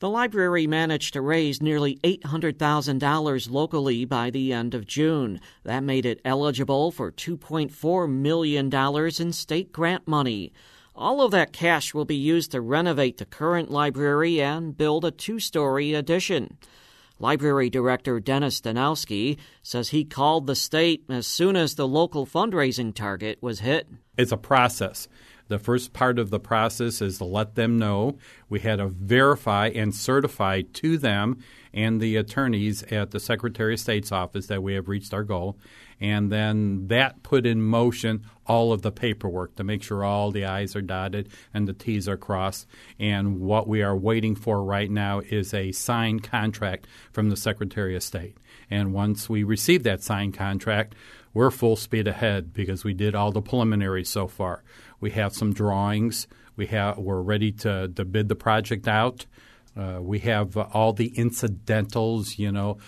The library managed to raise nearly $800,000 locally by the end of June. That made it eligible for $2.4 million in state grant money. All of that cash will be used to renovate the current library and build a two-story addition. Library Director Dennis Danowski says he called the state as soon as the local fundraising target was hit. It's a process. The first part of the process is to let them know. We had to verify and certify to them and the attorneys at the Secretary of State's office that we have reached our goal. And then that put in motion all of the paperwork to make sure all the I's are dotted and the T's are crossed. And what we are waiting for right now is a signed contract from the Secretary of State. And once we receive that signed contract, we're full speed ahead because we did all the preliminaries so far. We have some drawings. We're ready to bid the project out. We have all the incidentals,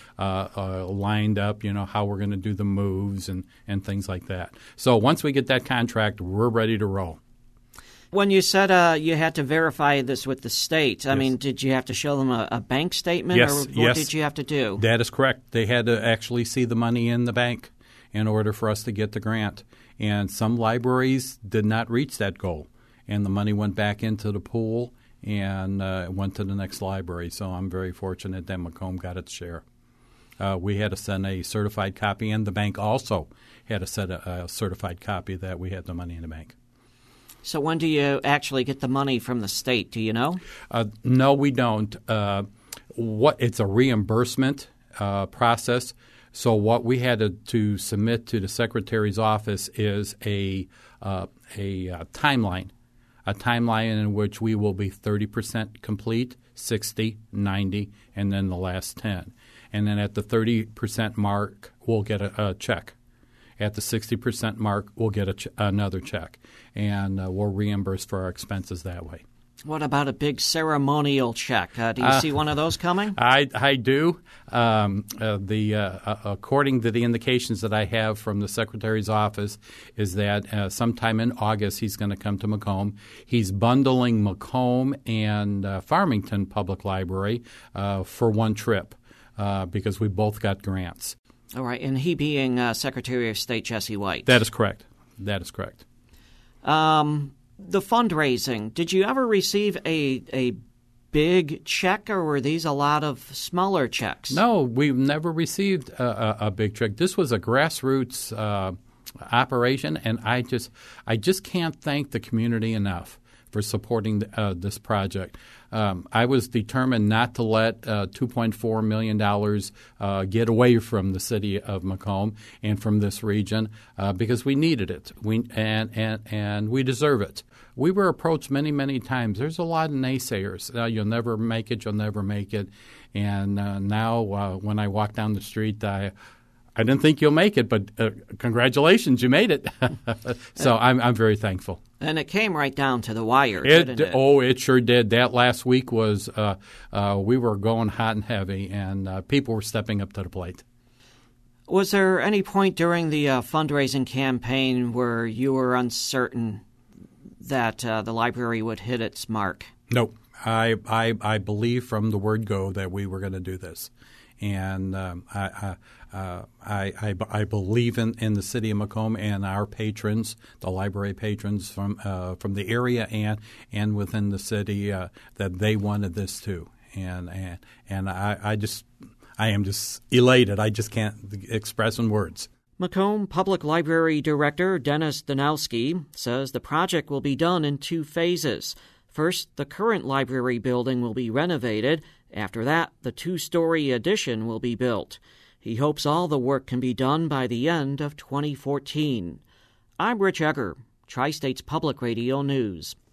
lined up, how we're going to do the moves and things like that. So once we get that contract, we're ready to roll. When you said you had to verify this with the state, I mean, did you have to show them a bank statement? Yes, or what did you have to do? That is correct. They had to actually see the money in the bank in order for us to get the grant. And some libraries did not reach that goal, and the money went back into the pool and went to the next library. So I'm very fortunate that Macomb got its share. We had to send a certified copy, and the bank also had to send a certified copy that we had the money in the bank. So when do you actually get the money from the state? Do you know? No, we don't. It's a reimbursement process. So what we had to submit to the Secretary's office is a timeline. A timeline in which we will be 30% complete, 60, 90, and then the last 10. And then at the 30% mark, we'll get a check. At the 60% mark, we'll get another check. And we'll reimburse for our expenses that way. What about a big ceremonial check? Do you see one of those coming? I do. According to the indications that I have from the Secretary's office is that sometime in August he's going to come to Macomb. He's bundling Macomb and Farmington Public Library for one trip because we both got grants. All right, and he being Secretary of State Jesse White. That is correct. That is correct. The fundraising, did you ever receive a big check, or were these a lot of smaller checks? No, we've never received a big check. This was a grassroots operation, and I just can't thank the community enough for supporting this project. I was determined not to let $2.4 million get away from the city of Macomb and from this region because we needed it. And we deserve it. We were approached many, many times. There's a lot of naysayers. You'll never make it. You'll never make it. And now when I walk down the street, I didn't think you'll make it, but congratulations, you made it. So I'm very thankful. And it came right down to the wire, didn't it? Oh, it sure did. That last week was we were going hot and heavy, and people were stepping up to the plate. Was there any point during the fundraising campaign where you were uncertain that the library would hit its mark? No. I believe from the word go that we were going to do this. And I believe in the city of Macomb and our patrons, the library patrons from the area and within the city that they wanted this too. And I am just elated. I just can't express in words. Macomb Public Library Director Dennis Danowski says the project will be done in two phases. First, the current library building will be renovated. After that, the two-story addition will be built. He hopes all the work can be done by the end of 2014. I'm Rich Egger, Tri-States Public Radio News.